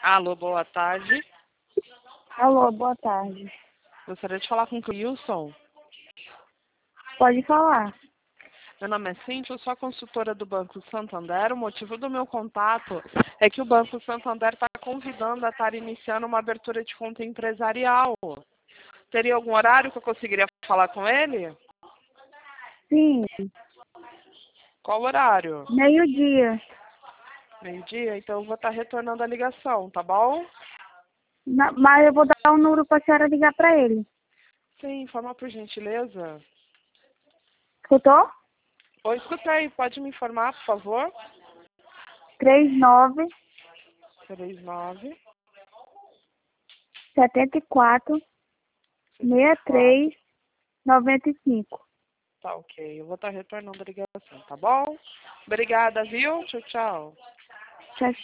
Alô, boa tarde. Alô, boa tarde. Gostaria de falar com o Wilson. Pode falar. Meu nome é Cíntia, eu sou a consultora do Banco Santander. O motivo do meu contato é que o Banco Santander está convidando a estar iniciando uma abertura de conta empresarial. Teria algum horário que eu conseguiria falar com ele? Sim, Qual horário? meio-dia. Meio-dia? Então eu vou estar retornando a ligação, tá bom? Mas eu vou dar um número para a senhora ligar para ele. Sim, informa por gentileza. Escutou? Oi, escutei. Pode me informar, por favor? 39 39 74 74. 63 95. Tá ok. Eu vou estar retornando a ligação, tá bom? Obrigada, viu? Tchau, tchau. Tchau,